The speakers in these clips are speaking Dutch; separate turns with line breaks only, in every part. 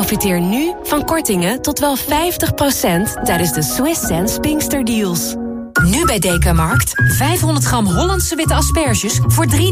Profiteer nu van kortingen tot wel 50% tijdens de Swiss Sense Pinkster Deals.
Nu bij Dekamarkt 500 gram Hollandse witte asperges voor €3,99.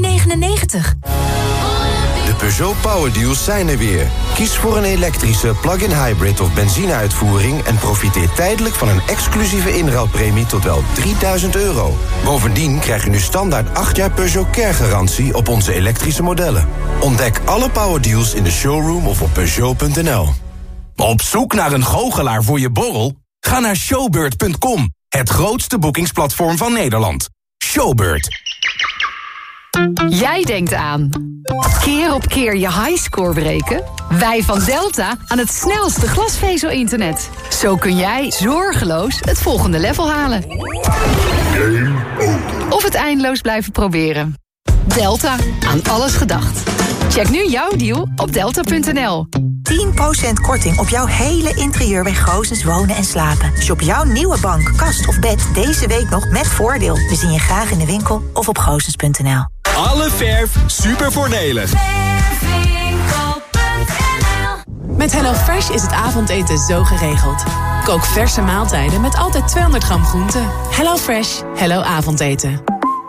De Peugeot Power Deals zijn er weer. Kies voor een elektrische, plug-in hybrid of benzineuitvoering en profiteer tijdelijk van een exclusieve inruilpremie tot wel €3.000. Bovendien krijg je nu standaard 8 jaar Peugeot Care-garantie op onze elektrische modellen. Ontdek alle Power Deals in de showroom of op Peugeot.nl.
Op zoek naar een goochelaar voor je borrel? Ga naar showbird.com, het grootste boekingsplatform van Nederland. Showbird.
Jij denkt aan keer op keer je highscore breken? Wij van Delta aan het snelste glasvezel-internet. Zo kun jij zorgeloos het volgende level halen. Of het eindeloos blijven proberen. Delta, aan alles gedacht. Check nu jouw deal op delta.nl.
10% korting op jouw hele interieur bij Goosens Wonen en Slapen. Shop jouw nieuwe bank, kast of bed deze week nog met voordeel. We zien je graag in de winkel of op goosens.nl.
Alle verf super voordelig.
Met HelloFresh is het avondeten zo geregeld. Kook verse maaltijden met altijd 200 gram groente. HelloFresh, hello avondeten.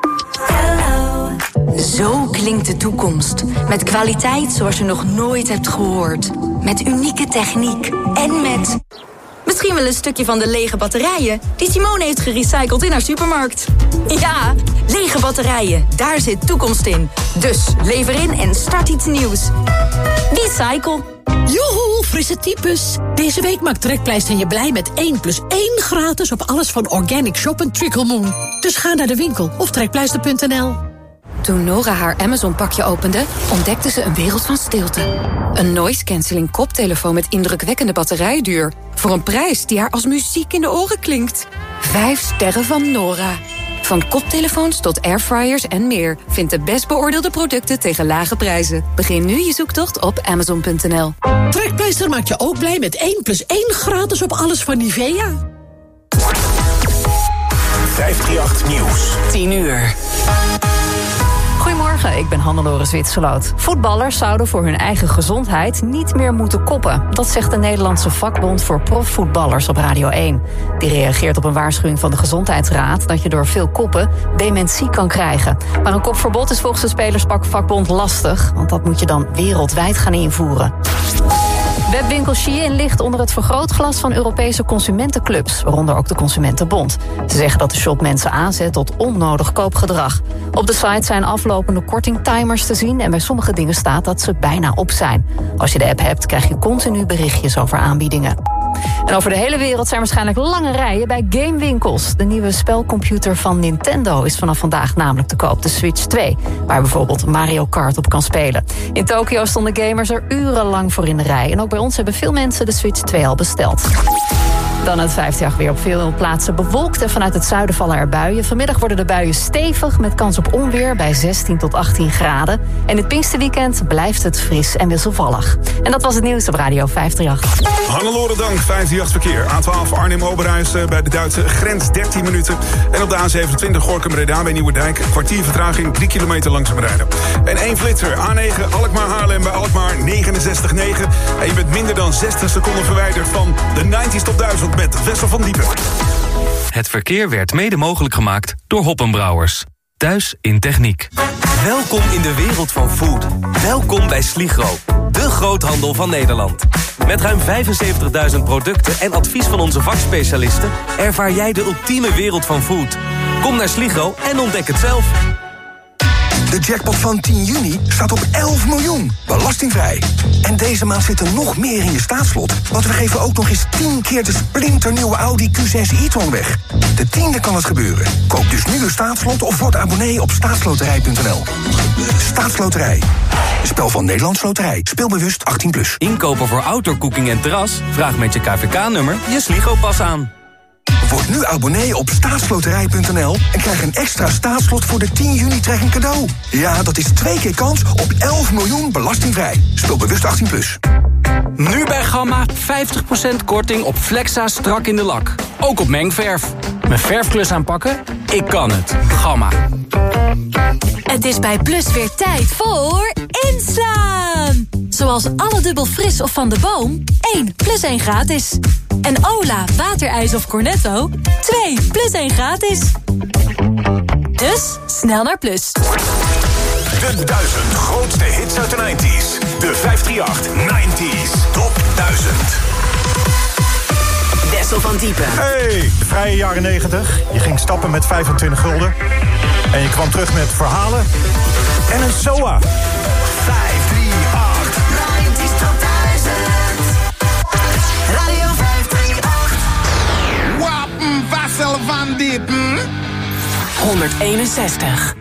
Zo klinkt de toekomst. Met kwaliteit zoals je nog nooit hebt gehoord. Met unieke techniek en met... misschien wel een stukje van de lege batterijen die Simone heeft gerecycled in haar supermarkt. Ja, lege batterijen, daar zit toekomst in. Dus lever in en start iets nieuws. Recycle.
Joehoe, frisse types. Deze week maakt Trekpleister je blij met 1+1 gratis op alles van Organic Shop en Tricklemoon. Dus ga naar de winkel of trekpleister.nl.
Toen Nora haar Amazon-pakje opende, ontdekte ze een wereld van stilte. Een noise-canceling koptelefoon met indrukwekkende batterijduur. Voor een prijs die haar als muziek in de oren klinkt. 5 sterren van Nora. Van koptelefoons tot airfryers en meer. Vind de best beoordeelde producten tegen lage prijzen. Begin nu je zoektocht op Amazon.nl.
Trekpleister maakt je ook blij met 1+1 gratis op alles van Nivea.
538 Nieuws.
10 uur. Goedemorgen, ik ben Hannelore Zwitserloot. Voetballers zouden voor hun eigen gezondheid niet meer moeten koppen. Dat zegt de Nederlandse vakbond voor profvoetballers op Radio 1. Die reageert op een waarschuwing van de Gezondheidsraad dat je door veel koppen dementie kan krijgen. Maar een kopverbod is volgens de spelersvakbond lastig, want dat moet je dan wereldwijd gaan invoeren. Webwinkel Shein ligt onder het vergrootglas van Europese consumentenclubs, waaronder ook de Consumentenbond. Ze zeggen dat de shop mensen aanzet tot onnodig koopgedrag. Op de site zijn aflopende kortingtimers te zien en bij sommige dingen staat dat ze bijna op zijn. Als je de app hebt, krijg je continu berichtjes over aanbiedingen. En over de hele wereld zijn waarschijnlijk lange rijen bij gamewinkels. De nieuwe spelcomputer van Nintendo is vanaf vandaag namelijk te koop, de Switch 2... waar je bijvoorbeeld Mario Kart op kan spelen. In Tokio stonden gamers er urenlang voor in de rij. En ook bij ons hebben veel mensen de Switch 2 al besteld. Dan het 5-dag weer op veel plaatsen bewolkt en vanuit het zuiden vallen er buien. Vanmiddag worden de buien stevig met kans op onweer bij 16 tot 18 graden. En het Pinksterweekend blijft het fris en wisselvallig. En dat was het nieuws op Radio 538.
Hannelore dank, 538 verkeer. A12 Arnhem-Oberhuis bij de Duitse grens 13 minuten. En op de A27 Gorinchem-Breda bij Nieuwerdijk. Kwartier vertraging, 3 kilometer langzaam rijden. En 1 flitser, A9 Alkmaar-Haarlem bij Alkmaar 69,9. En je bent minder dan 60 seconden verwijderd van de 90's top 1000 met Wessel van Diepen.
Het verkeer werd mede mogelijk gemaakt door Hoppenbrouwers. Thuis in techniek.
Welkom in de wereld van food. Welkom bij Sligro, de groothandel van Nederland. Met ruim 75.000 producten en advies van onze vakspecialisten ervaar jij de ultieme wereld van food. Kom naar Sligro en ontdek het zelf.
De jackpot van 10 juni staat op 11 miljoen, belastingvrij. En deze maand zit er nog meer in je staatslot. Want we geven ook nog eens 10 keer de splinternieuwe Audi Q6 e-tron weg. De 10e kan het gebeuren. Koop dus nu een staatslot of word abonnee op staatsloterij.nl. Staatsloterij. Spel van Nederlands Loterij. Speel bewust 18+.
Inkopen voor outdoorcooking en terras? Vraag met je KVK-nummer je Sligro-pas aan.
Word nu abonnee op staatsloterij.nl en krijg een extra staatslot voor de 10 juni trekking cadeau. Ja, dat is 2 keer kans op 11 miljoen belastingvrij. Speel bewust 18+.
Nu bij Gamma 50% korting op Flexa strak in de lak. Ook op mengverf. Mijn verfklus aanpakken? Ik kan het. Gamma.
Het is bij Plus weer tijd voor inslaan. Zoals
Zoals alle dubbel fris of Van de Boom, 1 plus 1 gratis. En Ola, waterijs of Cornetto, 2 plus 1 gratis. Dus, snel naar Plus.
De 1000 grootste hits uit de 90s. De 538 90s Top 1000.
Wessel van Diepen.
Hey, de vrije jaren 90. Je ging stappen met 25 gulden. En je kwam terug met verhalen. En een SOA.
538
90s Top 1000. Radio 538.
Wessel van Diepen.
161.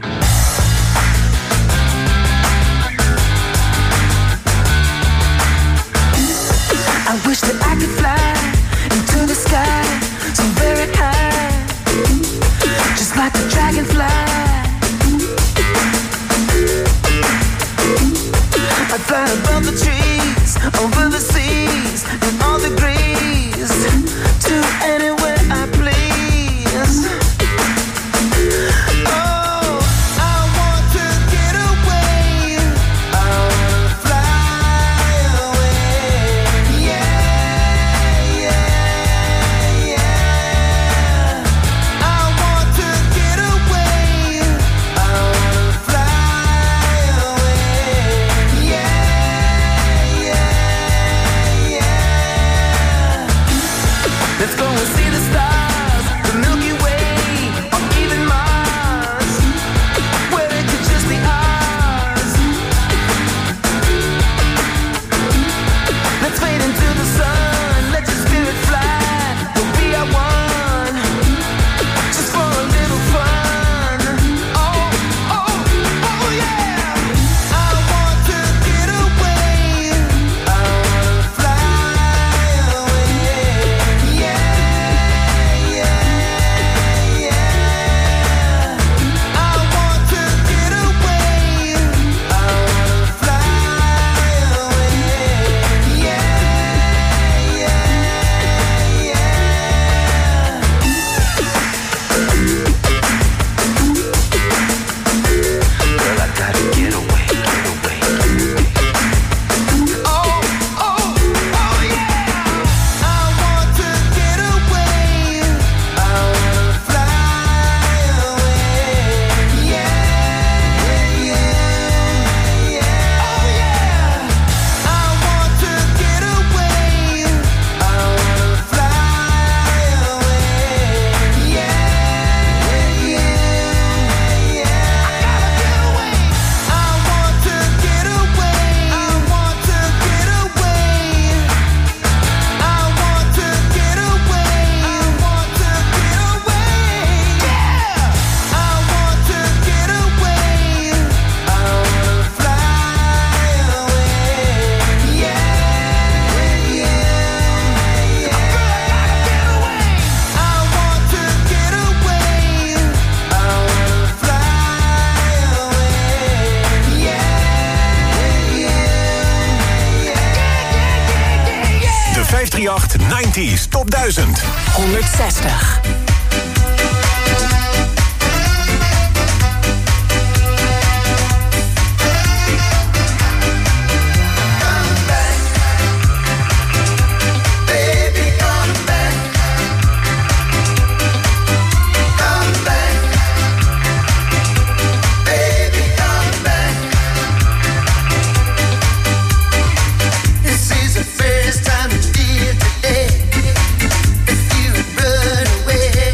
I wish that I could fly into the sky, so very high, just like a dragonfly. I'd fly above the trees, over the seas, in all degrees, to anywhere I please. Oh, I want to get away, I want to fly away. Yeah, yeah, yeah. I want to get away, I want to fly away. Yeah, yeah, yeah. Let's go and see the stars, the Milky Way, or even Mars, where it could just be ours. Let's fade into the sun, let your spirit fly, we'll be our one, just for a little fun. Oh, oh, oh yeah. I want to get away, I want to fly away. Yeah, yeah, yeah. I want to get away, I want to fly away. Yeah, yeah, yeah. Girl, I gotta get away, get away. Oh, oh, oh yeah. I want to get away, I want to fly away. Yeah, yeah, yeah. Oh yeah. I want to get away, I want to fly away. Yeah, yeah, yeah. I gotta get away. I want to get away, I want to get away. I want to get away, I want to get away. Yeah. I want to get away, I want to fly away. Yeah, yeah, yeah. Girl, I gotta get away. I want to get away, I want to fly away. Yeah, yeah, yeah.
De 538 90s Top 1000.
160.
Baby, come back. Come back. Baby, come back. This is the first time you feel today. If you run away.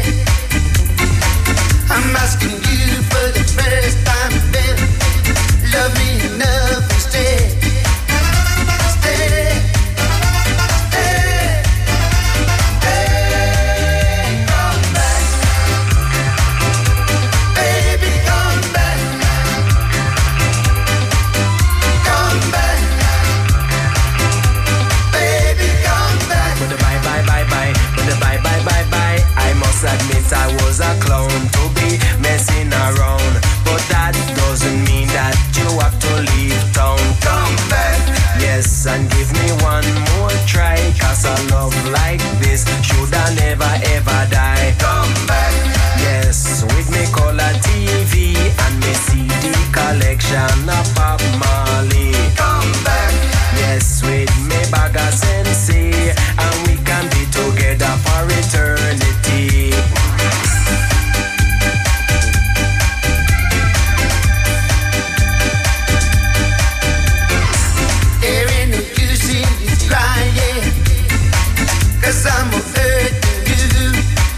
I'm hurting you.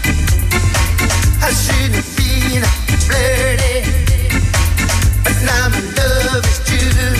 I shouldn't have been flirty, but now my love is true.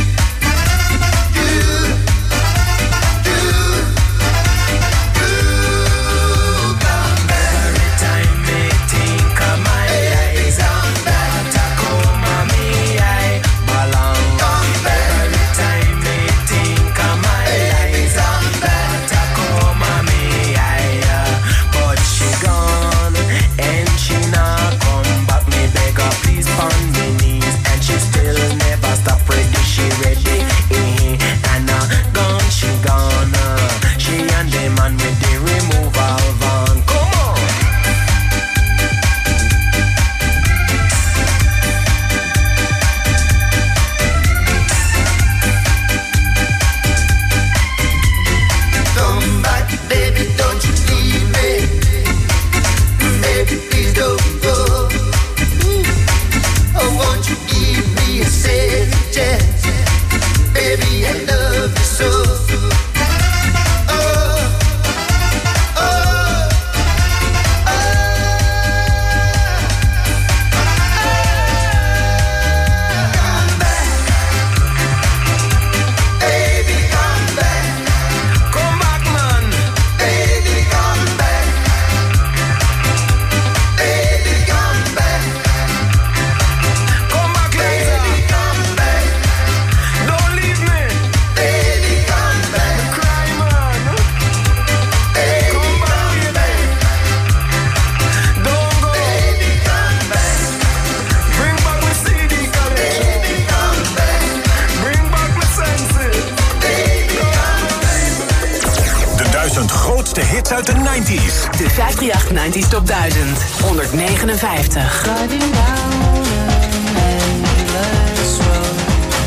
grootste hits uit de 90s.
De 538 90s Top 1000. 159.
Driving down an endless road.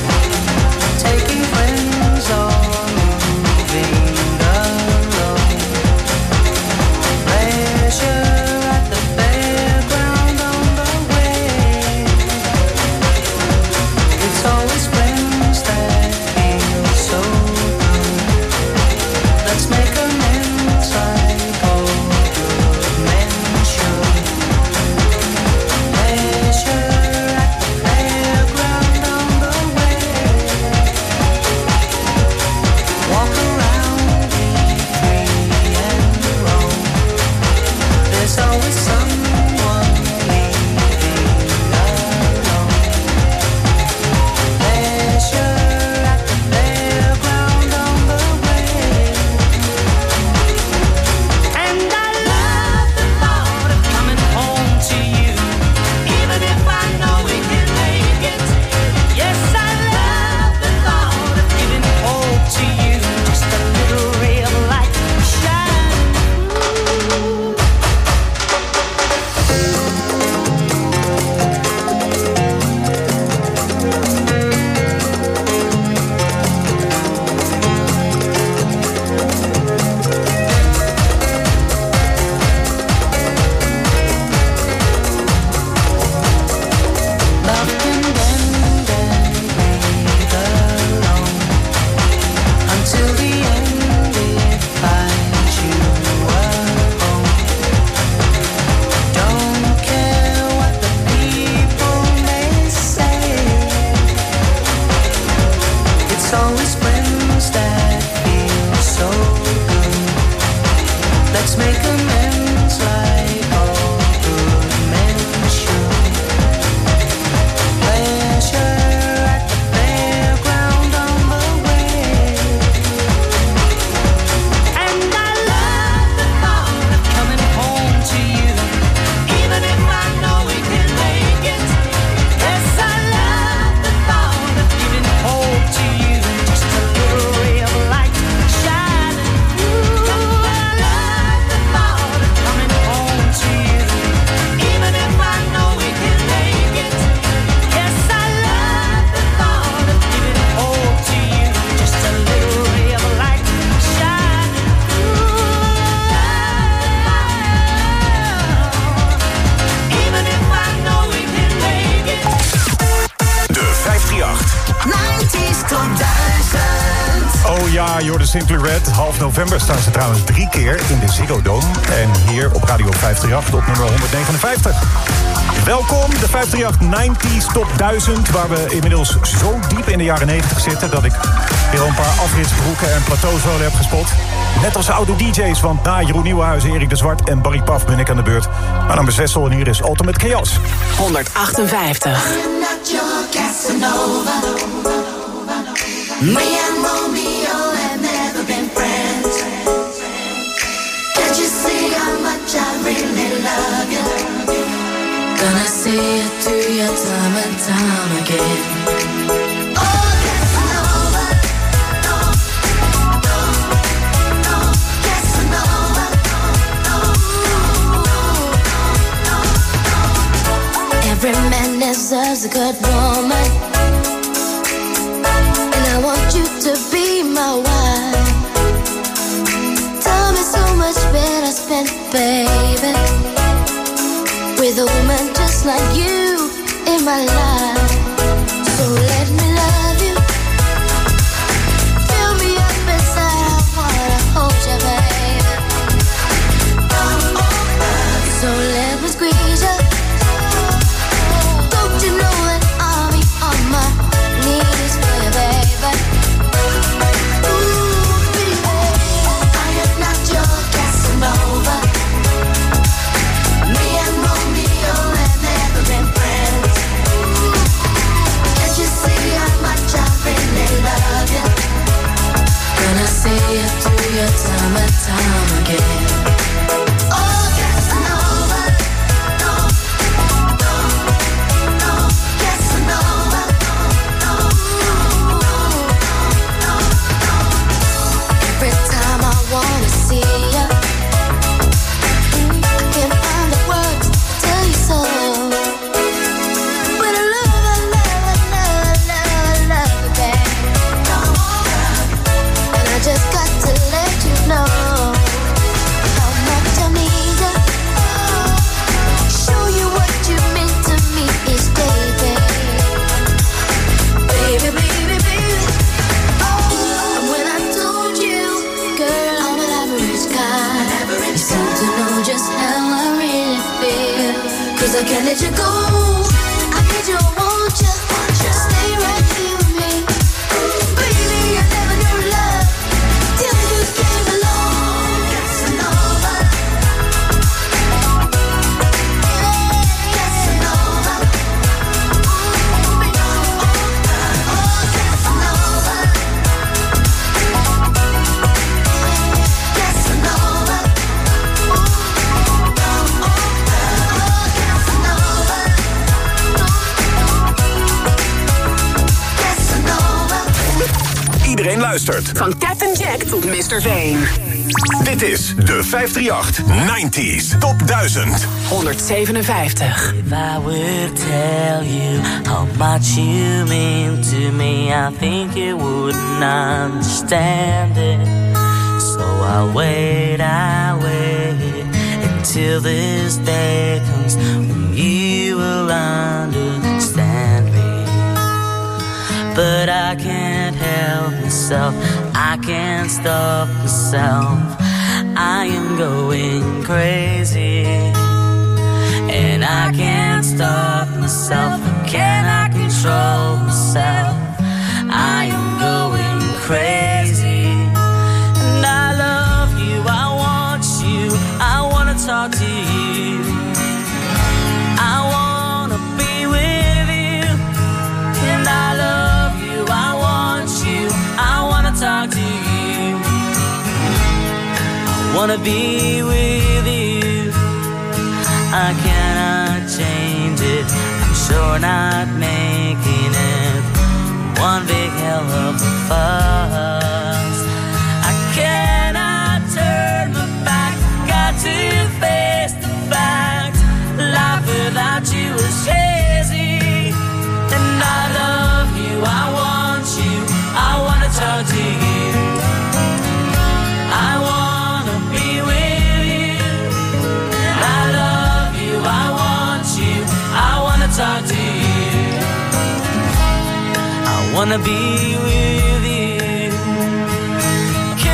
Taking friends on moving alone. Pleasure at the fairground on the way. It's always friends that feel so good. Let's make amends like all good men should. Pleasure
Simply Red. Half november staan ze trouwens 3 keer in de Ziggo Dome. En hier op Radio 538 op nummer 159. Welkom, de 538 90s Top 1000... waar we inmiddels zo diep in de jaren 90 zitten... dat ik weer al een paar afritsbroeken en plateauzolen heb gespot. Net als oude DJ's, want na Jeroen Nieuwenhuizen, Erik de Zwart en Barry Paf ben ik aan de beurt. Maar dan Wessel en hier is Ultimate Chaos.
158.
Me and Romeo have never been friends. Can't you see how much I really love you? Gonna see it through your time and time again. Oh, Casanova, no, no, no, Casanova, no, no, no. Every man deserves a good woman. I want you to be my wife. Time is so much better spent, baby, with a woman just like you in my life. So let me love you. Fill me up inside, I wanna hold you, baby. So let me squeeze you. Don't you know that I'll be on my knees for you, baby? See it through your time and time again. Oh, Casanova, no, no, no, Casanova, no, no, no, no. Every time I wanna see you, I can't find the words to tell you so. But I love you, babe. Just got to let you know how much I need you. Show you what you mean to me each day, babe. Baby, baby, baby. Oh, and when I told you, girl, I'm an average guy, you seem to know just how I really feel. 'Cause I can't let you go. I need you, I want you. Stay right here with me. Baby, I never knew love.
Iedereen luistert.
Van Captain Jack tot Mr. Veen.
Dit is de 538 90s Top 1000.
157.
If I would tell you how much you mean to me, I think you wouldn't understand it. So I wait until this day comes when you will understand me. But I can't help myself, I can't stop myself. I am going crazy, and I can't stop myself. Can I control myself? I am going crazy, and I love you, I want you, I wanna talk to you, I wanna be with you, and I love you, I want you, I wanna talk to you, I wanna be with you. I cannot change it, I'm sure not making it one big hell of a fuss. I cannot turn my back, got to face the fact. Life without you is crazy, and I love you, I want you, I wanna talk to you, I wanna be with you, and I love you, I want you, I wanna talk to you, I wanna be with you.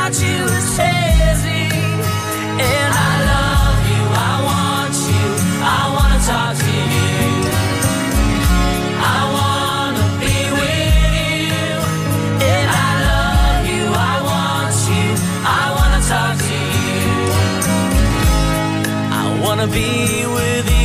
about you is hazy. And I love you, I want you, I wanna talk to you. I wanna be with you. And I love you, I want you, I wanna talk to you. I wanna be with you.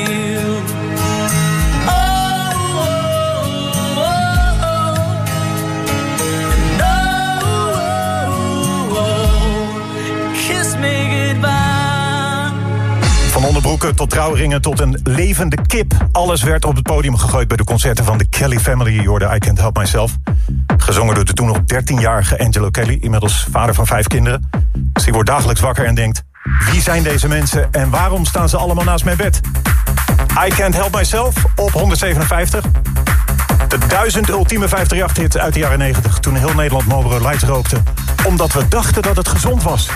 Van onderbroeken tot trouwringen tot een levende kip. Alles werd op het podium gegooid bij de concerten van de Kelly Family. Je hoorde I Can't Help Myself. Gezongen door de toen nog 13-jarige Angelo Kelly. Inmiddels vader van 5 kinderen. Dus die wordt dagelijks wakker en denkt... wie zijn deze mensen en waarom staan ze allemaal naast mijn bed? I Can't Help Myself op 157. De 1000 ultieme 538-hit uit de jaren 90. Toen heel Nederland Marlboro Lights rookte. Omdat we dachten dat het gezond was.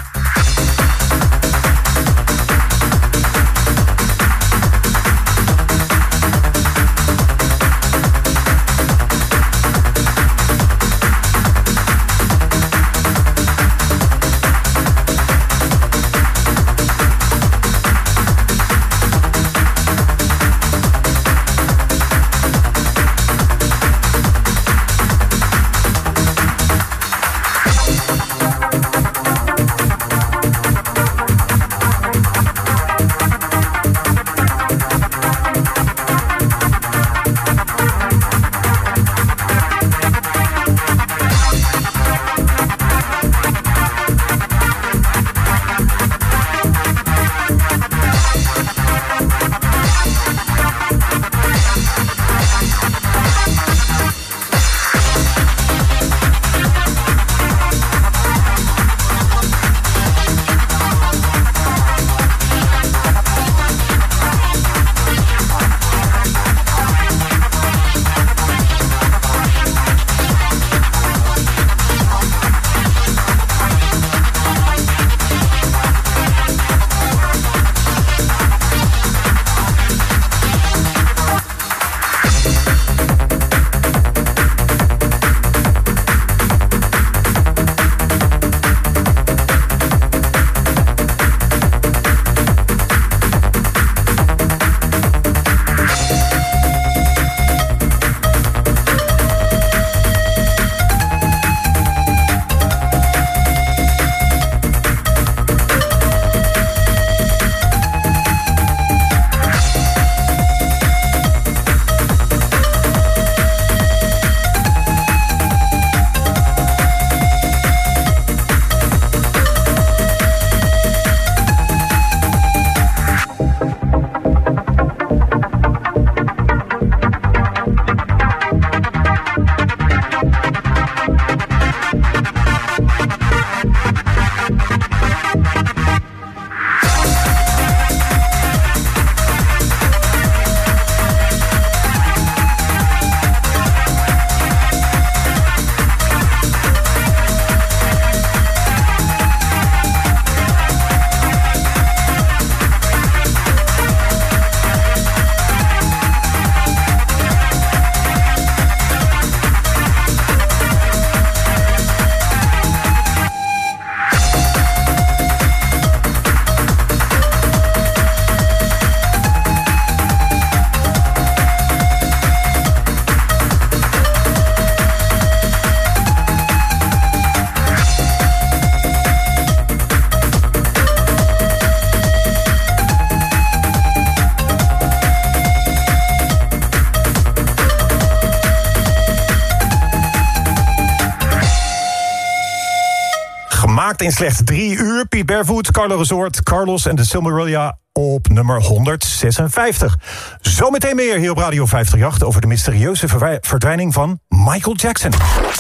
In slechts 3 uur. Piet Barefoot, Carlo Resort, Carlos en de Silmarillion op nummer 156. Zometeen meer hier op Radio 538 over de mysterieuze verdwijning van Michael Jackson.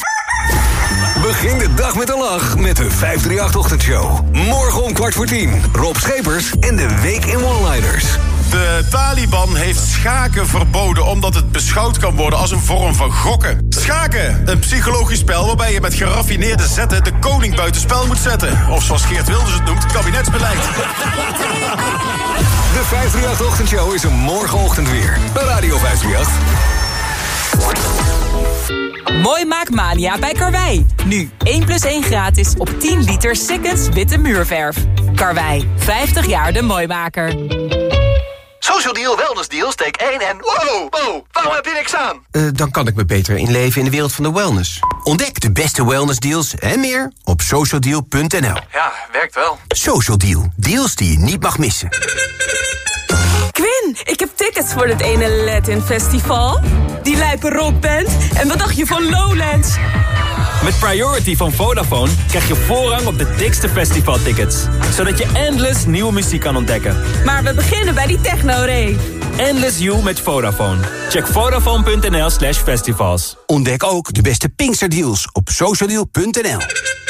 Begin de dag met een lach met de 538-ochtendshow. Morgen om 9:15. Rob Schepers en de Week in One-Liners.
De Taliban heeft schaken verboden omdat het beschouwd kan worden als een vorm van gokken. Schaken, een psychologisch spel waarbij je met geraffineerde zetten de koning buitenspel moet zetten. Of zoals Geert Wilders het noemt, kabinetsbeleid.
De 538-ochtendshow is er morgenochtend weer bij Radio 538.
Mooi maak Mania bij Karwei. Nu 1 + 1 gratis op 10 liter Sikkens witte muurverf. Karwei, 50 jaar de mooimaker.
Social Deal, Wellness Deal, steek 1 en... Wow, waarom heb je niks aan?
Dan kan ik me beter inleven in de wereld van de wellness. Ontdek de beste wellnessdeals en meer op socialdeal.nl.
Ja, werkt wel.
Social Deal, deals die je niet mag missen.
Quinn, ik heb tickets voor het ene Latin Festival. Die lijpe rockband. En wat dacht je van Lowlands?
Met Priority van Vodafone krijg je voorrang op de dikste festivaltickets. Zodat je endless nieuwe muziek kan ontdekken.
Maar we beginnen bij die techno-rave.
Endless You met Vodafone. Check vodafone.nl/festivals.
Ontdek ook de beste Pinksterdeals op socialdeal.nl.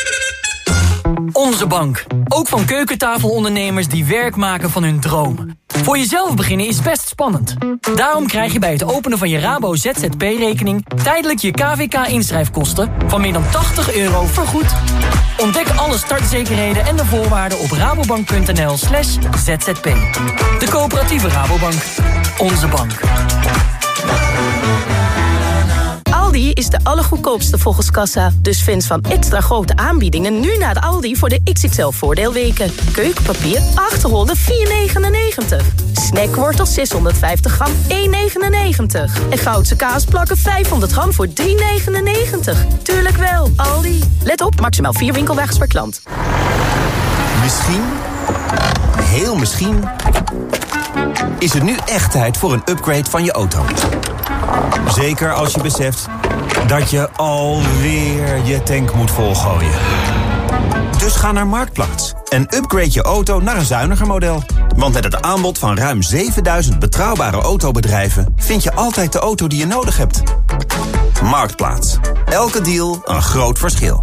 Onze bank. Ook van keukentafelondernemers die werk maken van hun dromen. Voor jezelf beginnen is best spannend. Daarom krijg je bij het openen van je Rabo ZZP-rekening... tijdelijk je KVK-inschrijfkosten van meer dan €80 vergoed. Ontdek alle startzekerheden en de voorwaarden op rabobank.nl/zzp. De coöperatieve Rabobank. Onze bank.
Aldi is de allergoedkoopste volgens kassa. Dus fans van extra grote aanbiedingen nu naar de Aldi voor de XXL voordeelweken. Keukenpapier 8 rollen 4,99. Snackwortel 650 gram 1,99. En Goudse kaasplakken 500 gram voor 3,99. Tuurlijk wel, Aldi. Let op, maximaal 4 winkelwagens per klant.
Misschien, heel misschien, is het nu echt tijd voor een upgrade van je auto. Zeker als je beseft dat je alweer je tank moet volgooien. Dus ga naar Marktplaats en upgrade je auto naar een zuiniger model. Want met het aanbod van ruim 7000 betrouwbare autobedrijven... vind je altijd de auto die je nodig hebt. Marktplaats. Elke deal een groot verschil.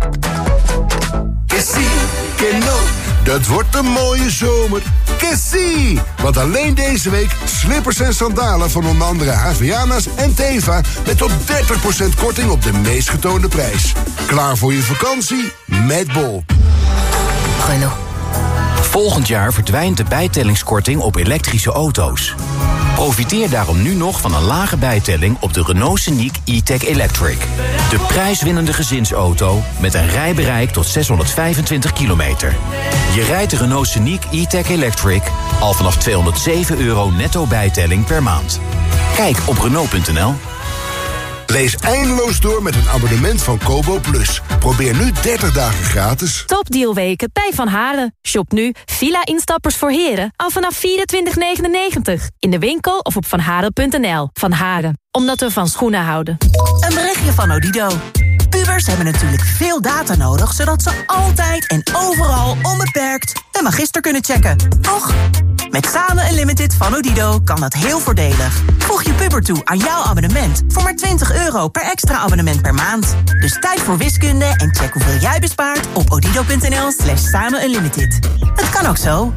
Dat wordt een mooie zomer. Kessie! Want alleen deze week slippers en sandalen van onder andere Havianas en Teva... met tot 30% korting op de meest getoonde prijs. Klaar voor je vakantie? Met Bol.
Renault. Volgend jaar verdwijnt de bijtellingskorting op elektrische auto's. Profiteer daarom nu nog van een lage bijtelling op de Renault Scenic E-Tech Electric. De prijswinnende gezinsauto met een rijbereik tot 625 kilometer. Je rijdt de Renault Scenic E-Tech Electric al vanaf €207 netto bijtelling per maand. Kijk op Renault.nl.
Lees eindeloos door met een abonnement van Kobo Plus. Probeer nu 30 dagen gratis.
Topdealweken bij Van Haren. Shop nu villa-instappers voor heren al vanaf €24,99. In de winkel of op vanharen.nl. Van Haren, omdat we van schoenen houden.
Een berichtje van Odido. Pubers hebben natuurlijk veel data nodig... zodat ze altijd en overal onbeperkt een magister kunnen checken. Toch? Met Samen Unlimited van Odido kan dat heel voordelig. Voeg je puber toe aan jouw abonnement... voor maar €20 per extra abonnement per maand. Dus tijd voor wiskunde en check hoeveel jij bespaart... op odido.nl/Samen Unlimited. Het kan ook zo.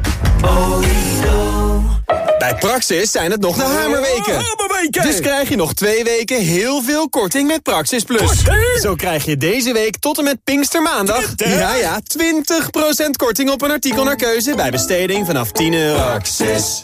Bij Praxis zijn het nog de hamerweken. Dus krijg je nog 2 weken heel veel korting met Praxis Plus. Zo krijg je deze week tot en met Pinkstermaandag... 20% korting op een artikel naar keuze... bij besteding vanaf €10. Praxis.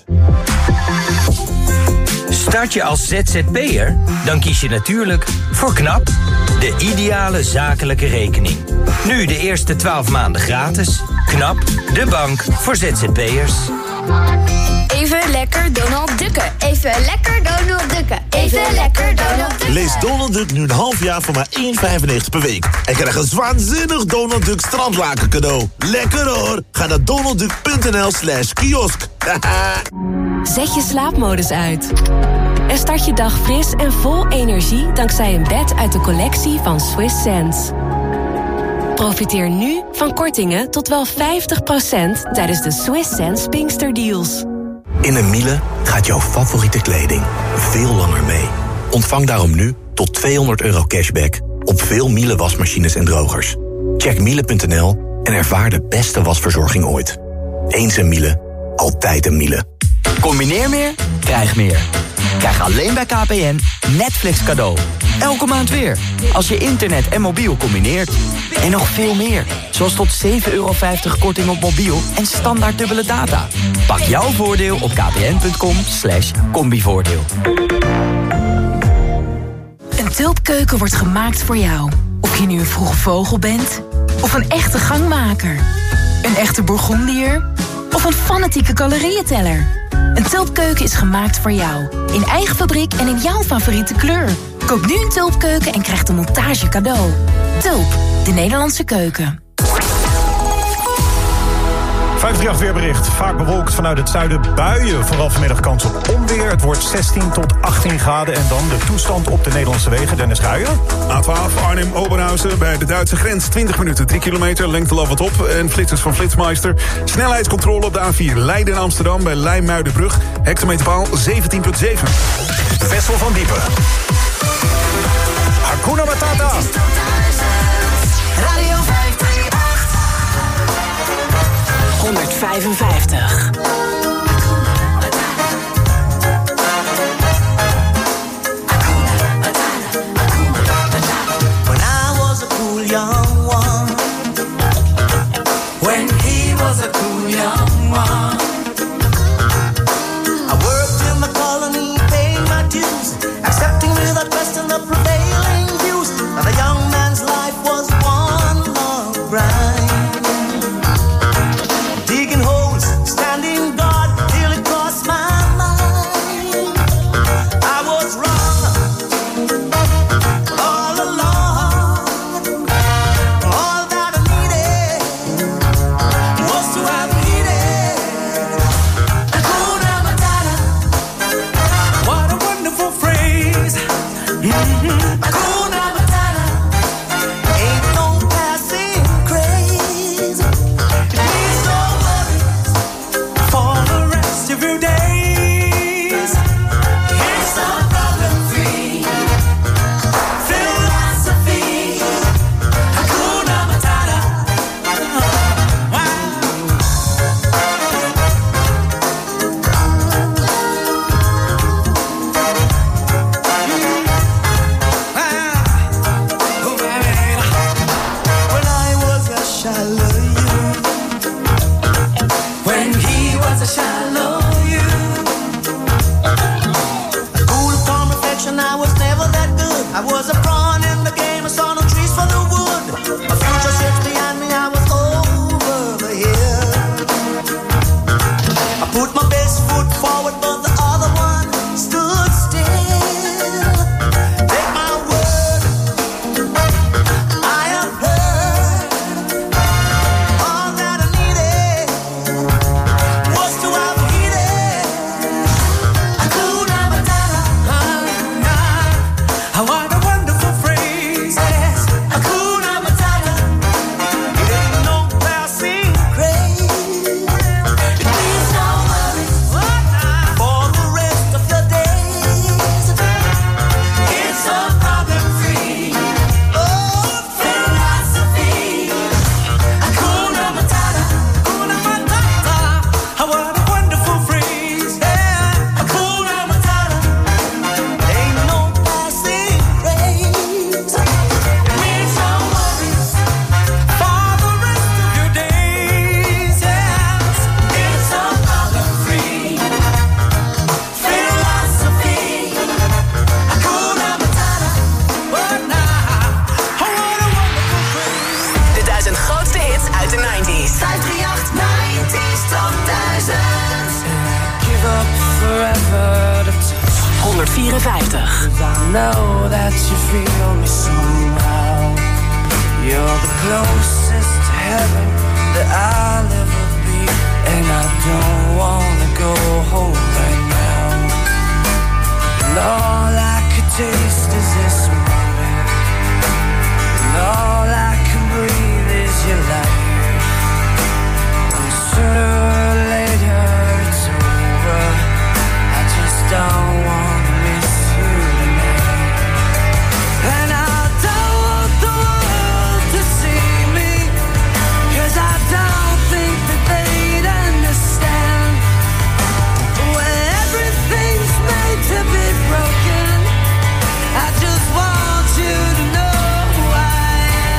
Start je als ZZP'er? Dan kies je natuurlijk voor KNAP, de ideale zakelijke rekening. Nu de eerste 12 maanden gratis. KNAP, de bank voor ZZP'ers.
Even lekker Donald Ducken. Even lekker Donald Ducken. Even lekker Donald Ducken.
Lees Donald Duck nu een half jaar voor maar €1,95 per week. En krijg een waanzinnig Donald Duck strandlaken cadeau. Lekker hoor. Ga naar donaldduck.nl/kiosk.
Zet je slaapmodus uit. En start je dag fris en vol energie dankzij een bed uit de collectie van Swiss Sense. Profiteer nu van kortingen tot wel 50% tijdens de Swiss Sense Pinkster Deals.
In een Miele gaat jouw favoriete kleding veel langer mee. Ontvang daarom nu tot €200 cashback op veel Miele wasmachines en drogers. Check miele.nl en ervaar de beste wasverzorging ooit. Eens een Miele, altijd een Miele.
Combineer meer, krijg meer. Krijg alleen bij KPN Netflix cadeau. Elke maand weer. Als je internet en mobiel combineert. En nog veel meer. Zoals tot €7,50 korting op mobiel en standaard dubbele data. Pak jouw voordeel op kpn.com/combivoordeel.
Een
Tulpkeuken wordt gemaakt voor jou. Of je nu een vroege vogel bent, of een echte gangmaker. Een echte Bourgondier, of een fanatieke calorieënteller. Een Tulpkeuken is gemaakt voor jou. In eigen fabriek en in jouw favoriete kleur. Koop nu een Tulpkeuken en krijg de montage cadeau. Tulp, de Nederlandse keuken.
538 weerbericht. Vaak bewolkt vanuit het zuiden buien. Vooral vanmiddag kans op onweer. Het wordt 16 tot 18 graden. En dan de toestand op de Nederlandse wegen. Dennis Ruijer.
A12 Arnhem-Oberhausen bij de Duitse grens. 20 minuten, 3 kilometer, lengte loopt wat op. En flitsers van Flitsmeister. Snelheidscontrole op de A4 Leiden-Amsterdam bij Leiden-Muidenbrug. Hectometerpaal 17,7.
Wessel van Diepen. Hakuna Matata.
Radio 155.
When I was a cool young one, when he was a cool young one, I worked in the colony, paying my dues, accepting without question the prevailing views. Now the young man's life was one long grind. I just want you to know who I am.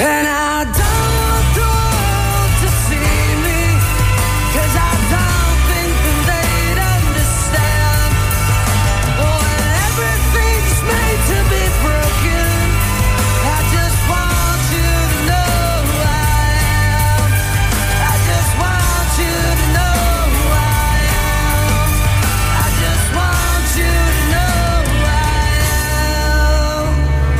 And I don't want to see me, 'cause I don't think that they'd understand. When everything's made to be broken, I just want you to know who I am. I just want you to know who I am. I just want you to know who I am.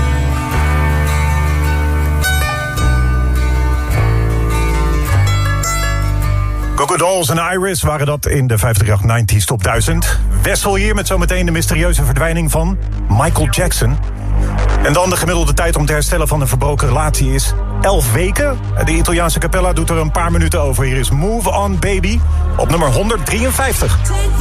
Goo Goo Dolls en Iris waren dat in de 538 90's Top 1000. Wessel hier met zometeen de mysterieuze verdwijning van Michael Jackson. En dan de gemiddelde tijd om te herstellen van een verbroken relatie is 11 weken. De Italiaanse Capella doet er een paar minuten over. Hier is Move On Baby op nummer 153.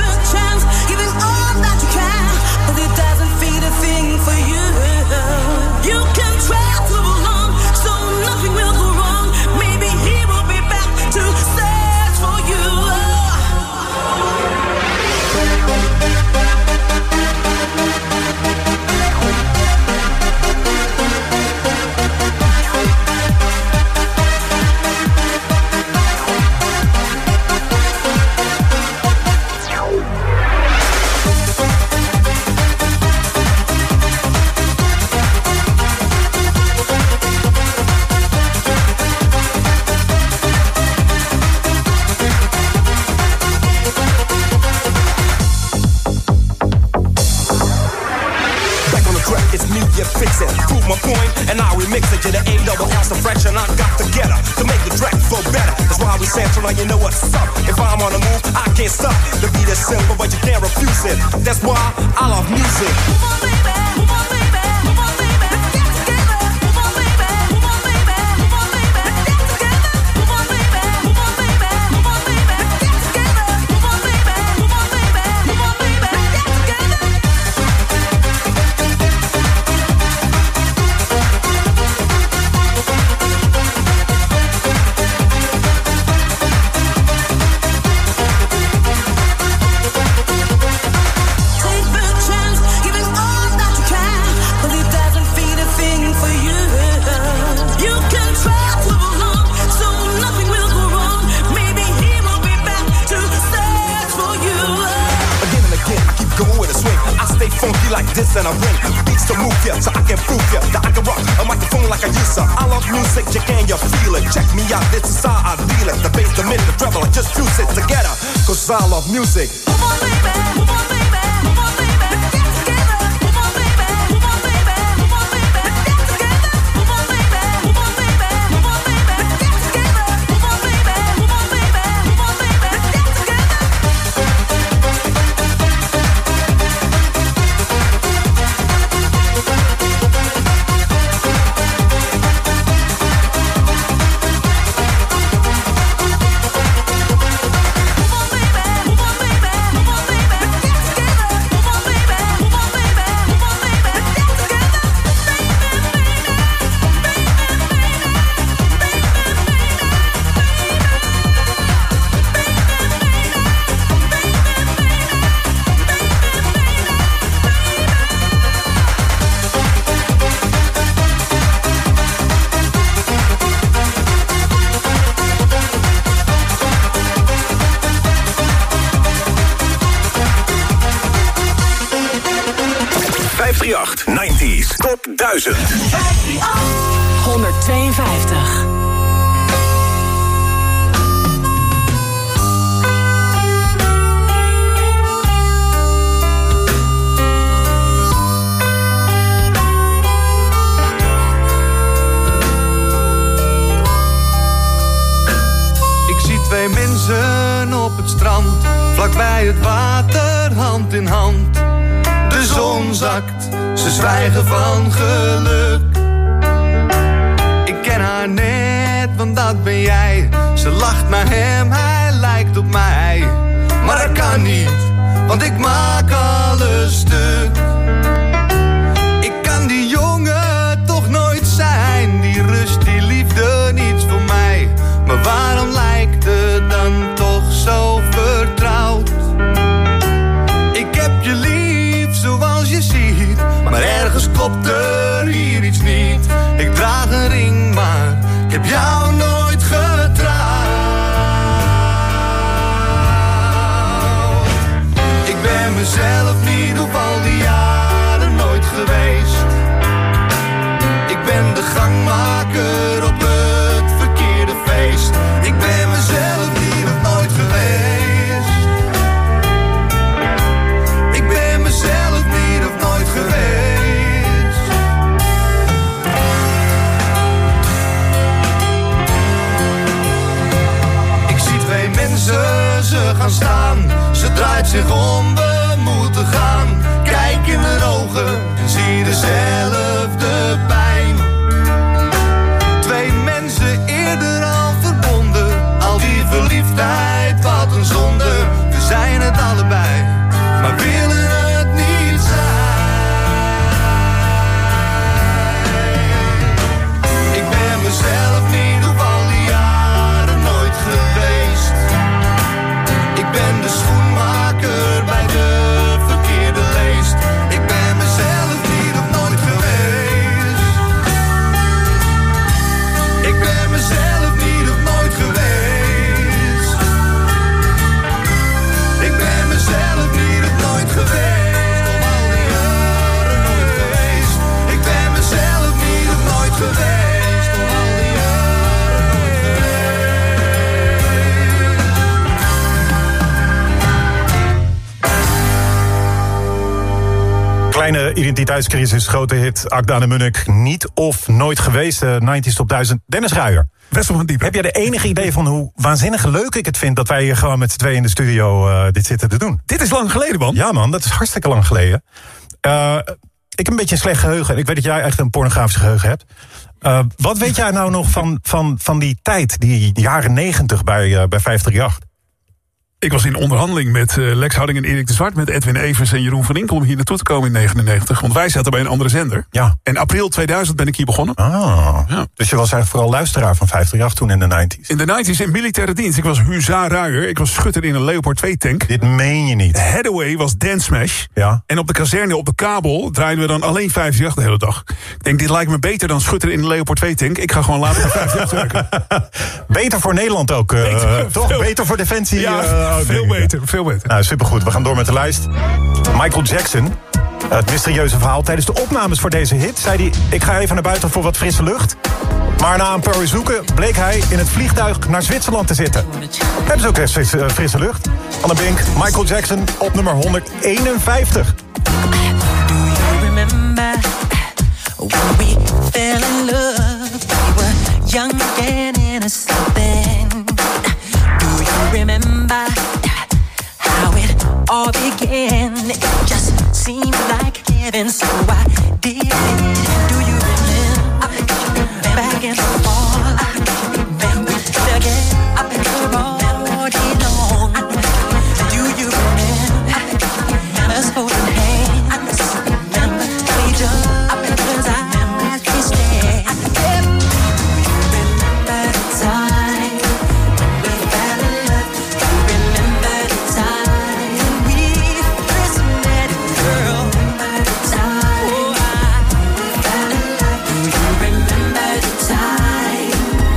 Fix it, prove my point, and I'll remix it to the A-double-L, the fraction I got together to make the track flow better. That's why we central, now you know what's up. If I'm on the move, I can't stop. The beat is simple, but you can't refuse it. That's why I love music. Move on, baby, move on, baby, move on, baby. Let's get together. Move on, baby, move on, baby, move on, baby. Let's get together. Move on, baby, move on, baby, move on, baby. Let's get together. Move on, baby, move on, baby, move on, baby. Let's get together. Funky like this and I bring beats to move ya, so I can prove ya that I can rock a microphone like I used to. I love music, you can, you feel it. Check me out, this is how I deal it. The bass, the mid, the treble, I just fuse it together, 'cause I love music. Move on, baby, move on, baby, move on, baby. Let's get together. Move on, baby, move on, baby, move on, baby. Let's get together. Move on, baby, move on, baby, move on, baby. Let's get together. Move on, baby, move on, baby, move on, baby. Let's get together.
Top 1000.
152.
Ik zie twee mensen op het strand, vlakbij het water, hand in hand. De zon zakt, ze zwijgen van geluk. Ik ken haar net, want dat ben jij. Ze lacht naar hem, hij lijkt op mij. Maar dat kan niet, want ik maak alles stuk. Ik kan die jongen toch nooit zijn. Die rust, die liefde, niets voor mij. Maar waarom lijkt het dan toch zo vertrouwd? Ik heb je lief, zoals je ziet. Maar ergens klopt er hier iets niet. Ik draag een ring, maar ze gaan staan. Ze draait zich om, we moeten gaan. Kijk in haar ogen en zie dezelfde pijn. Twee mensen eerder al verbonden. Al die verliefdheid, wat een zonde. We zijn het allebei, maar willen het niet zijn. Ik ben mezelf niet op al die jaren nooit geweest. Ik ben de schoenmaker bij de verkeerde leest. Ik ben mezelf niet op nooit geweest. Ik ben mezelf niet op nooit geweest. Ik ben mezelf niet op nooit geweest. Op al die jaren nooit geweest. Ik ben mezelf niet op nooit geweest. Op al die jaren nooit geweest.
Kleine identiteitscrisis, grote hit, Akda en de Munnik. Niet of nooit geweest, 90's Top 1000. Dennis Ruijer.
Wessel van Diepen.
Heb jij de enige idee van hoe waanzinnig leuk ik het vind dat wij hier gewoon met z'n tweeën in de studio dit zitten te doen?
Dit is lang geleden, man.
Ja, man, dat is hartstikke lang geleden. Ik heb een beetje een slecht geheugen. En ik weet dat jij echt een pornografisch geheugen hebt. Wat weet jij nou nog van die tijd, die jaren 90 bij 538?
Ik was in onderhandeling met Lex Houding en Erik de Zwart... met Edwin Evers en Jeroen van Inkel om hier naartoe te komen in 99. Want wij zaten bij een andere zender.
Ja.
En april 2000 ben ik hier begonnen.
Ja. Dus je was eigenlijk vooral luisteraar van 538 toen in de 90's?
In de 90's in militaire dienst. Ik was huzaar-ruier. Ik was schutter in een Leopard 2-tank.
Dit meen je niet.
Hathaway was Dance Smash.
Ja.
En op de kazerne op de kabel draaiden we dan alleen 538 de hele dag. Ik denk, dit lijkt me beter dan schutter in een Leopard 2-tank. Ik ga gewoon later bij 538 werken.
Beter voor Nederland ook, toch? Beter voor Defensie.
Ja, veel beter. Veel beter.
Nou, supergoed. We gaan door met de lijst. Michael Jackson. Het mysterieuze verhaal. Tijdens de opnames voor deze hit zei hij... ik ga even naar buiten voor wat frisse lucht. Maar na een paar uur zoeken bleek hij in het vliegtuig naar Zwitserland te zitten. Hebben ze ook echt frisse lucht? Anne Bink, Michael Jackson op nummer 151.
Do you remember when we fell in love? We were young and innocent then. Do you remember how it all began? It just seemed like heaven, so I did it. Do you remember back in the fall? When we together all day long? Do you remember us holding hands? Remember each other's eyes we stared? Remember the time we fell in love? Remember the time we first met, girl? Remember the time we fell in love? Do you remember the time?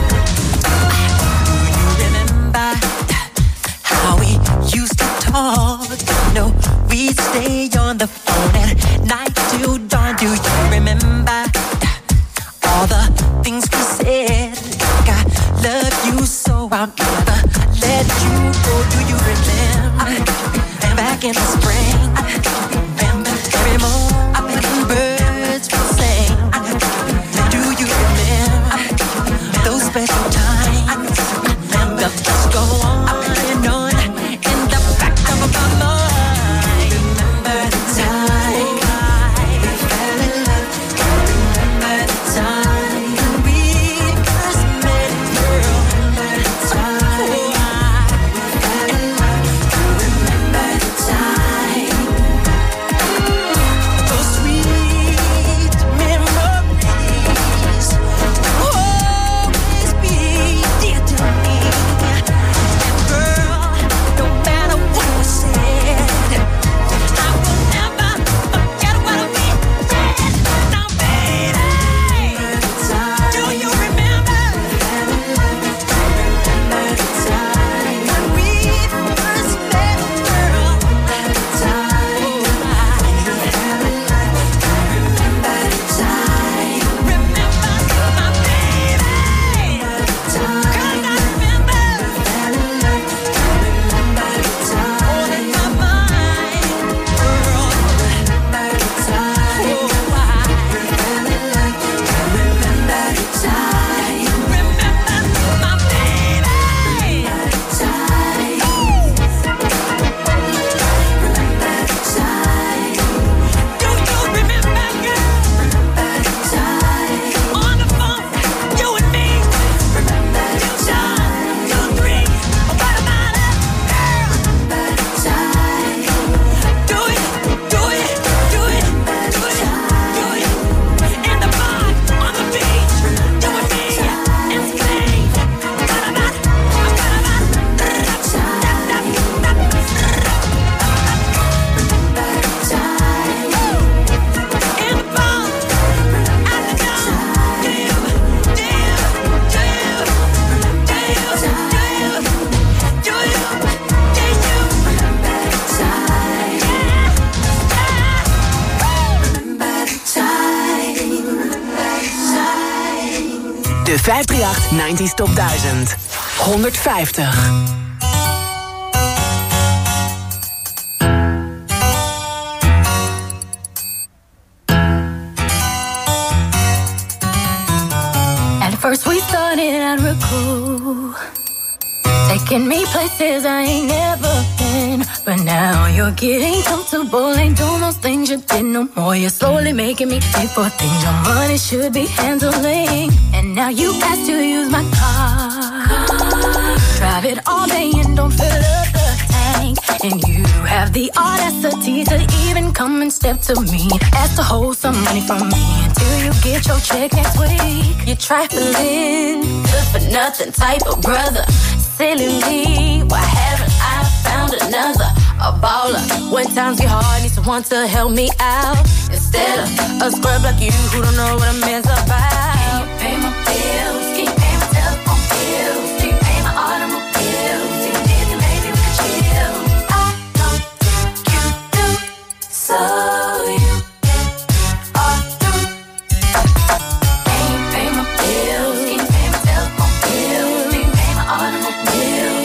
Do you remember how we used to talk? No, we'd stay on the phone at night till dawn. Do you remember all the things we said? Like I love you so I'll never let you go. Do you remember back in the spring? Remember every morning birds would sing? Do you remember those special times? The thoughts go on and on in the back of my mind. Remember the time we fell in love? Remember the time we first met, girl? Remember the time we fell in love? Remember the time? Those sweet memories will always be
538 90s Top 1000. 150.
At first we started at Raku, taking me places I ain't never been. But now you're getting comfortable, ain't doing those things you did no more. You're slowly making me pay for things your money should be handling. And now you ask to use my car. Drive it all day and don't fill up the tank. And you have the audacity to even come and step to me, ask to hold some money from me until you get your check next week. You're trifling, good for nothing type of brother. Silly me, why haven't I found another? A baller. When times get hard, need someone to help me out instead of a scrub like you who don't know what a man's about. Can you pay my bills? Can you pay my telephone bills? Can you pay my automobiles? If you did, then maybe we could chill. I don't think you do, so you are through. Can you pay my bills? Can you pay my telephone bills? Can you pay my automobiles?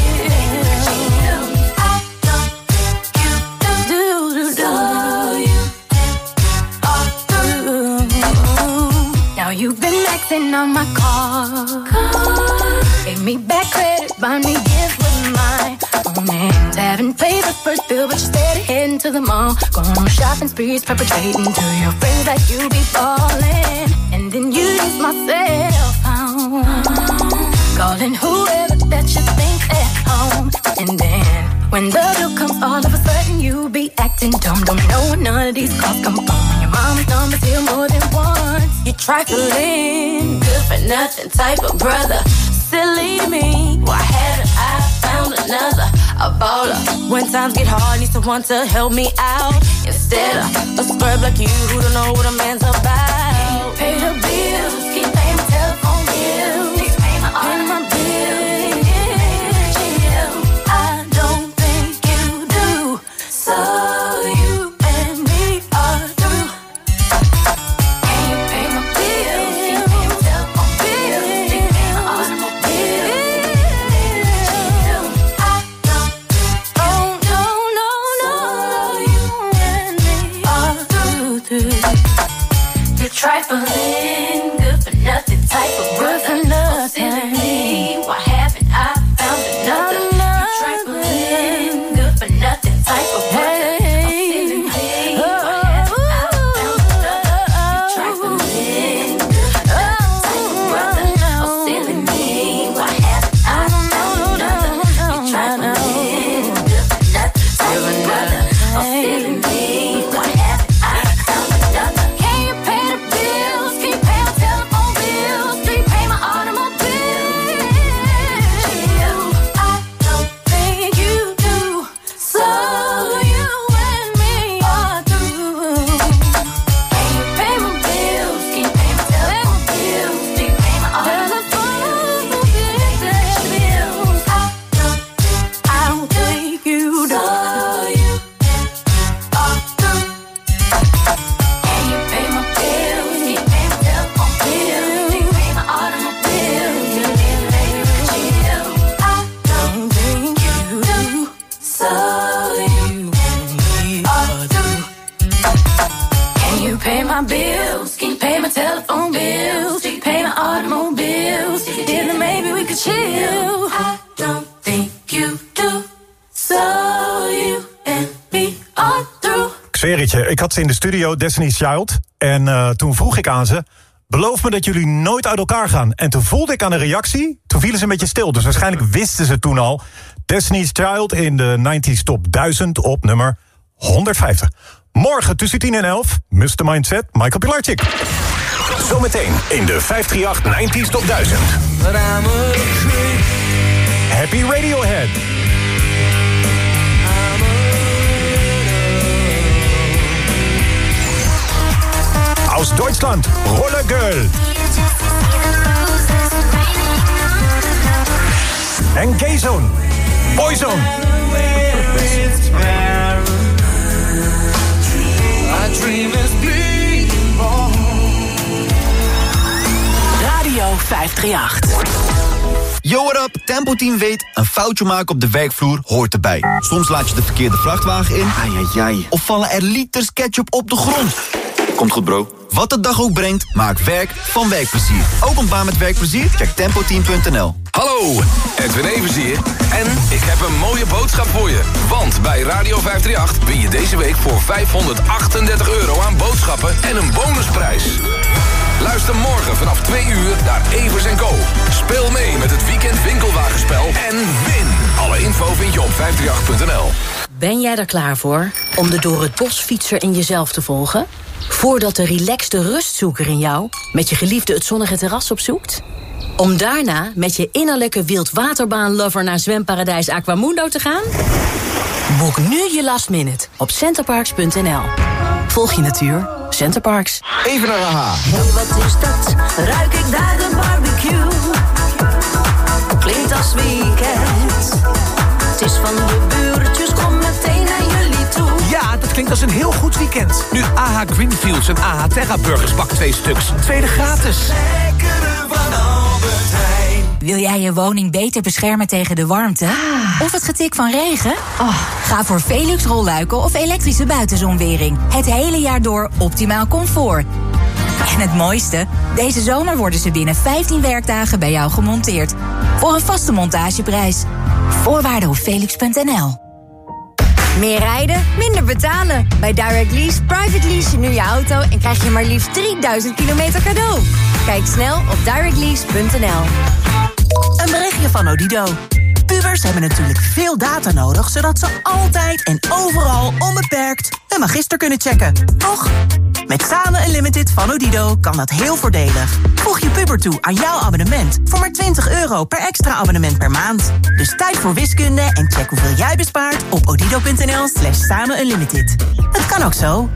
You've been maxing on my car. Gave me back credit, buy me gifts with my own hands. Haven't paid the first bill, but you're steady heading to the mall. Going on shopping sprees, perpetrating to your friends like you be falling. And then you use my cell phone, calling whoever that you think at home. And then when the bill comes, all of a sudden you be acting dumb. Don't know where none of these calls come from. Your mama's number's here more than once. You trifling, good for nothing type of brother. Silly me, why haven't I found another? A baller. When times get hard, need someone to help me out instead of a scrub like you who don't know what a man's about. Can you pay the bills? Can you pay my telephone bills? Can you pay my bills? Chill. I don't think you do, so you and me are through. Can you pay my bills? Can you pay my telephone bills? Can you pay my automobile? Chill. I don't think no, you and me are through. You're trifling, good for nothing type of brother. Silly me, why haven't I found another? You're trifling, good for nothing type of brother. Silly me, why haven't I found another? You're trifling, good for nothing type of brother. Oh, silly me, why haven't I found another? You're trifling, good for nothing type of brother. Oh, silly me, why haven't I found another? Can you pay the bills? Can you pay my telephone bills? Do you pay my automobile? Chill. I don't think you do, so you and me are through. Can you pay my bills? Can you pay my telephone bills? Do you pay my automobile? Bills. I don't think you do, so you are through. Can you pay my bills? Can you pay my telephone bills? Do you pay my automobile? Baby, chill. I don't think you do, so you are through. Can you pay my bills? Can you pay my telephone bills? Do you pay my automobiles? If you did, then maybe we could chill. I don't think you do, so you and me are through.
Ik zweer het je, ik had ze in de studio, Destiny's Child. En toen vroeg ik aan ze, beloof me dat jullie nooit uit elkaar gaan. En toen voelde ik aan de reactie, toen vielen ze een beetje stil. Dus waarschijnlijk wisten ze toen al. Destiny's Child in de 90s Top 1000 op nummer 150. Morgen tussen 10 en 11, Mr. Mindset, Michael Pilarczyk.
Zometeen in de 538 90s Top 1000.
Happy Radiohead. Aus Deutschland, Roller Girl. En Gayzone, Boyzone.
Studio 538.
Yo, what up? Tempo Team weet, een foutje maken op de werkvloer hoort erbij. Soms laat je de verkeerde vrachtwagen in. Ai. Of vallen er liters ketchup op de grond. Komt goed, bro. Wat de dag ook brengt, maak werk van werkplezier. Ook een baan met werkplezier? Check tempoteam.nl.
Hallo, Edwin Evers hier. En ik heb een mooie boodschap voor je. Want bij Radio 538 win je deze week voor €538 aan boodschappen en een bonusprijs. Luister morgen vanaf 2 uur naar Evers & Co. Speel mee met het weekend winkelwagenspel en win. Alle info vind je op 538.nl.
Ben jij er klaar voor om de door het bosfietser in jezelf te volgen? Voordat de relaxte rustzoeker in jou met je geliefde het zonnige terras opzoekt? Om daarna met je innerlijke wildwaterbaanlover naar zwemparadijs Aquamundo te gaan? Boek nu je last minute op centerparks.nl. Volg je natuur, Centerparks.
Even naar AHA.
Hey, wat is dat? Ruik ik daar de barbecue? Klinkt als weekend. Het is van de buurtjes, kom meteen naar jullie toe.
Ja, dat klinkt als een heel goed weekend. Nu AH Greenfields en AH Terra Burgers pak 2 stuks. Tweede gratis.
Lekkere van Albert Heijn.
Wil jij je woning beter beschermen tegen de warmte? Of het getik van regen? Ga voor Velux rolluiken of elektrische buitenzonwering. Het hele jaar door optimaal comfort. En het mooiste? Deze zomer worden ze binnen 15 werkdagen bij jou gemonteerd. Voor een vaste montageprijs. Voorwaarden op velux.nl.
Meer rijden, minder betalen. Bij Direct Lease private lease je nu je auto en krijg je maar liefst 3000 kilometer cadeau. Kijk snel op directlease.nl.
Een berichtje van Odido. Pubers hebben natuurlijk veel data nodig, zodat ze altijd en overal onbeperkt een magister kunnen checken. Toch? Met Samen Unlimited van Odido kan dat heel voordelig. Voeg je puber toe aan jouw abonnement voor maar €20 per extra abonnement per maand. Dus tijd voor wiskunde en check hoeveel jij bespaart op odido.nl/samenunlimited. Het kan ook zo.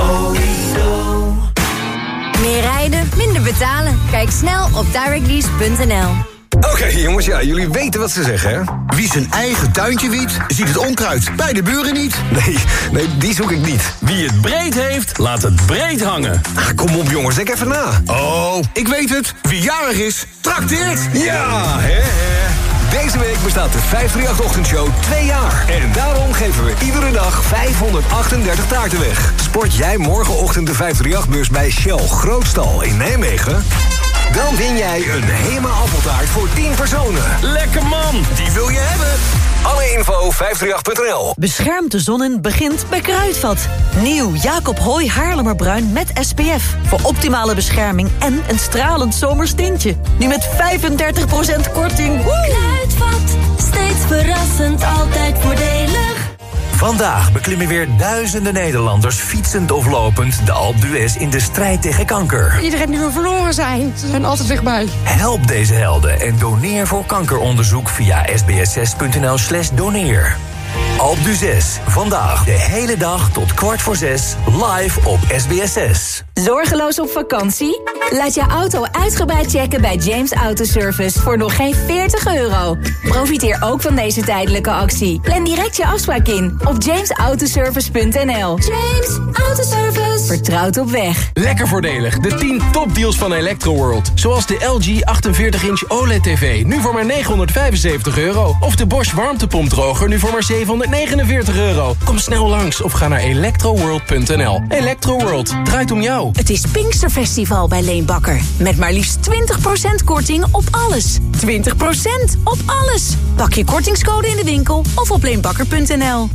Odido. Meer rijden, minder betalen. Kijk snel op directlease.nl.
Oké, jongens, ja, jullie weten wat ze zeggen, hè? Wie zijn eigen tuintje wiet, ziet het onkruid bij de buren niet. Nee, die zoek ik niet.
Wie het breed heeft, laat het breed hangen.
Kom op, jongens, denk even na. Oh, ik weet het. Wie jarig is, trakteert.
Ja, hè. Deze week bestaat de 538-ochtendshow 2 jaar. En daarom geven we iedere dag 538 taarten weg. Sport jij morgenochtend de 538-beurs bij Shell Grootstal in Nijmegen? Dan win jij een Hema appeltaart voor 10 personen.
Lekker man,
die wil je hebben. Alle info 538.nl.
Beschermte begint bij Kruidvat. Nieuw Jacob Hooy Haarlemmerbruin met SPF. Voor optimale bescherming en een stralend zomers tintje. Nu met 35% korting.
Kruidvat, steeds verrassend, altijd voordelig.
Vandaag beklimmen weer duizenden Nederlanders fietsend of lopend de Alpe d'Huez in de strijd tegen kanker.
Iedereen die we verloren zijn, ze zijn altijd dichtbij.
Help deze helden en doneer voor kankeronderzoek via sbs6.nl/doneer. Alpe d'Huez, vandaag de hele dag tot 5:45 live op SBS6.
Zorgeloos op vakantie? Laat je auto uitgebreid checken bij James Autoservice voor nog geen €40. Profiteer ook van deze tijdelijke actie. Plan direct je afspraak in op jamesautoservice.nl.
James Autoservice.
Vertrouwd op weg.
Lekker voordelig, de 10 topdeals van Electroworld. Zoals de LG 48-inch OLED-TV, nu voor maar €975. Of de Bosch warmtepompdroger, nu voor maar €749. Kom snel langs of ga naar electroworld.nl. Electroworld, draait om jou.
Het is Pinksterfestival bij Leen Bakker. Met maar liefst 20% korting op alles. 20% op alles. Pak je kortingscode in de winkel of op leenbakker.nl.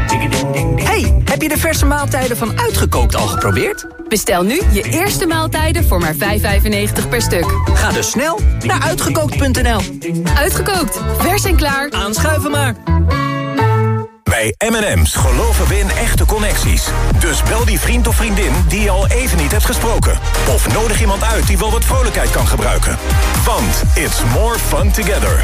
Hey, heb je de verse maaltijden van Uitgekookt al geprobeerd?
Bestel nu je eerste maaltijden voor maar €5,95 per stuk.
Ga dus snel naar uitgekookt.nl.
Uitgekookt, vers en klaar.
Aanschuiven maar.
Bij M&M's geloven we in echte connecties. Dus bel die vriend of vriendin die je al even niet hebt gesproken. Of nodig iemand uit die wel wat vrolijkheid kan gebruiken. Want it's more fun together.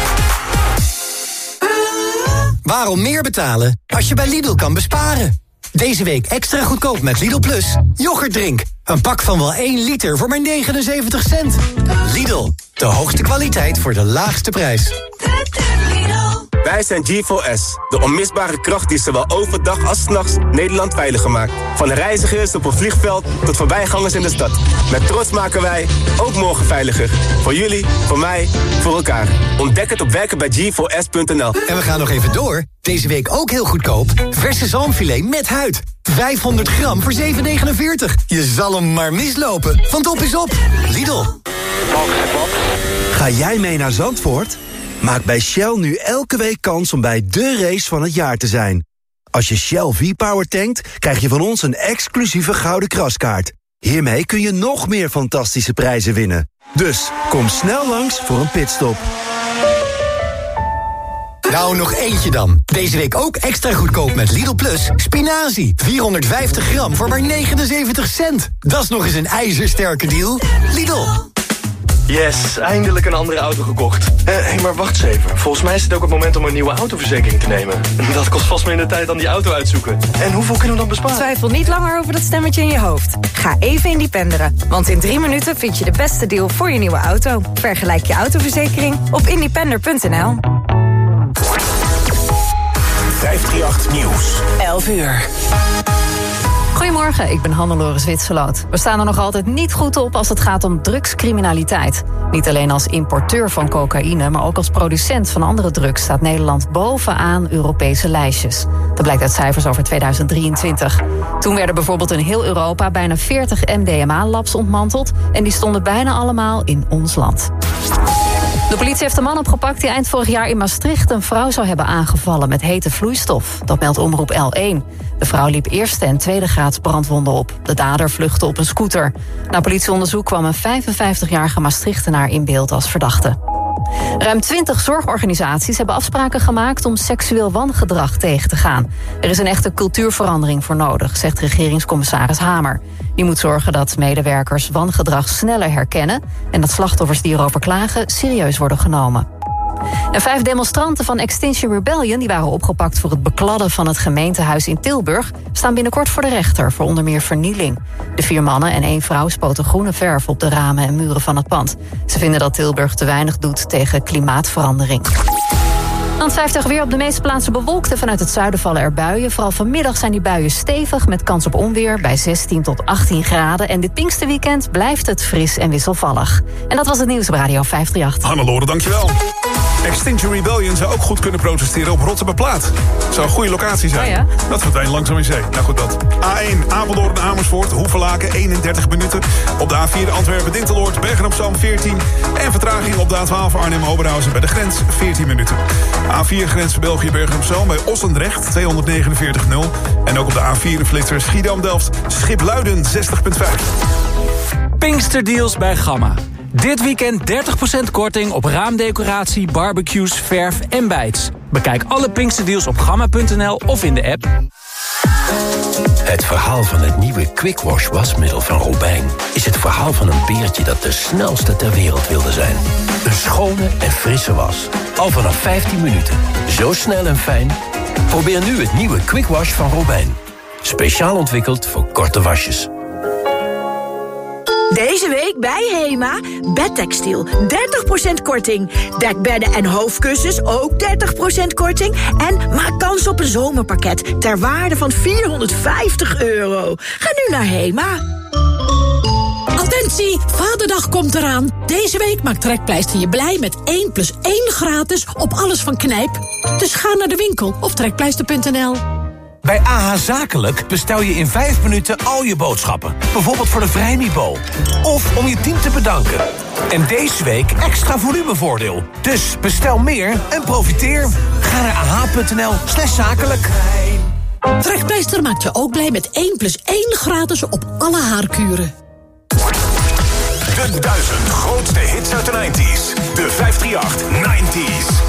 Waarom meer betalen als je bij Lidl kan besparen? Deze week extra goedkoop met Lidl Plus. Yoghurtdrink. Een pak van wel 1 liter voor maar 79 cent. Lidl, de hoogste kwaliteit voor de laagste prijs.
Wij zijn G4S, de onmisbare kracht die zowel overdag als 's nachts Nederland veiliger maakt. Van reizigers op een vliegveld tot voorbijgangers in de stad. Met trots maken wij ook morgen veiliger. Voor jullie, voor mij, voor elkaar. Ontdek het op werkenbij G4S.nl.
En we gaan nog even door. Deze week ook heel goedkoop. Verse zalmfilet met huid. 500 gram voor 7,49. Je zal hem maar mislopen, want op is op. Lidl.
Ga jij mee naar Zandvoort? Maak bij Shell nu elke week kans om bij de race van het jaar te zijn. Als je Shell V-Power tankt, krijg je van ons een exclusieve gouden kraskaart. Hiermee kun je nog meer fantastische prijzen winnen. Dus kom snel langs voor een pitstop.
Nou, nog eentje dan. Deze week ook extra goedkoop met Lidl Plus. Spinazie, 450 gram voor maar 79 cent. Dat is nog eens een ijzersterke deal. Lidl.
Yes, eindelijk een andere auto gekocht. Hé, maar wacht eens even. Volgens mij is het ook het moment om een nieuwe autoverzekering te nemen. Dat kost vast minder tijd dan die auto uitzoeken. En hoeveel kunnen we dan besparen?
Twijfel niet langer over dat stemmetje in je hoofd. Ga even independeren. Want in 3 minuten vind je de beste deal voor je nieuwe auto. Vergelijk je autoverzekering op independer.nl.
538 Nieuws.
11 uur.
Goedemorgen, ik ben Hannelore Zwitserloot. We staan er nog altijd niet goed op als het gaat om drugscriminaliteit. Niet alleen als importeur van cocaïne, maar ook als producent van andere drugs staat Nederland bovenaan Europese lijstjes. Dat blijkt uit cijfers over 2023. Toen werden bijvoorbeeld in heel Europa bijna 40 MDMA-labs ontmanteld en die stonden bijna allemaal in ons land. De politie heeft een man opgepakt die eind vorig jaar in Maastricht een vrouw zou hebben aangevallen met hete vloeistof. Dat meldt Omroep L1. De vrouw liep eerste en tweede graads brandwonden op. De dader vluchtte op een scooter. Na politieonderzoek kwam een 55-jarige Maastrichtenaar in beeld als verdachte. Ruim 20 zorgorganisaties hebben afspraken gemaakt om seksueel wangedrag tegen te gaan. Er is een echte cultuurverandering voor nodig, zegt regeringscommissaris Hamer. Die moet zorgen dat medewerkers wangedrag sneller herkennen en dat slachtoffers die erover klagen serieus worden genomen. En 5 demonstranten van Extinction Rebellion, die waren opgepakt voor het bekladden van het gemeentehuis in Tilburg, staan binnenkort voor de rechter voor onder meer vernieling. De 4 mannen en 1 vrouw spoten groene verf op de ramen en muren van het pand. Ze vinden dat Tilburg te weinig doet tegen klimaatverandering. Dan 50 weer op de meeste plaatsen bewolkt en vanuit het zuiden vallen er buien. Vooral vanmiddag zijn die buien stevig met kans op onweer bij 16 tot 18 graden. En dit Pinksterweekend blijft het fris en wisselvallig. En dat was het nieuws op Radio 538.
Hannelore, dankjewel. Extinction Rebellion zou ook goed kunnen protesteren op Rotterdamplaat. Zou een goede locatie zijn.
Oh ja?
Dat verdwijnt langzaam in zee. Nou goed, dat. A1, Apeldoorn, Amersfoort, Hoevelaken, 31 minuten. Op de A4 Antwerpen-Dinteloord, Bergen-op-Zoom 14. En vertraging op de A12 Arnhem-Oberhausen bij de grens 14 minuten. A4 grens België, Bergen-op-Zoom bij Ossendrecht 249,0. En ook op de A4 Flitsers Schiedam-Delft, Schipluiden 60,5.
Pinksterdeals bij Gamma. Dit weekend 30% korting op raamdecoratie, barbecues, verf en bijts. Bekijk alle Pinksterdeals op gamma.nl of in de app.
Het verhaal van het nieuwe Quick Wash wasmiddel van Robijn is het verhaal van een beertje dat de snelste ter wereld wilde zijn. Een schone en frisse was. Al vanaf 15 minuten. Zo snel en fijn. Probeer nu het nieuwe Quick Wash van Robijn. Speciaal ontwikkeld voor korte wasjes.
Deze week bij HEMA, bedtextiel, 30% korting. Dekbedden en hoofdkussens, ook 30% korting. En maak kans op een zomerpakket ter waarde van €450. Ga nu naar HEMA.
Attentie, Vaderdag komt eraan. Deze week maakt Trekpleister je blij met 1+1 gratis op alles van Knijp. Dus ga naar de winkel of trekpleister.nl.
Bij AH Zakelijk bestel je in 5 minuten al je boodschappen. Bijvoorbeeld voor de Vrijmibo. Of om je team te bedanken. En deze week extra volumevoordeel. Dus bestel meer en profiteer. Ga naar ah.nl/zakelijk.
Trekpleister maakt je ook blij met 1+1 gratis op alle haarkuren.
De 1000 grootste hits uit de 90s. De 538 90s.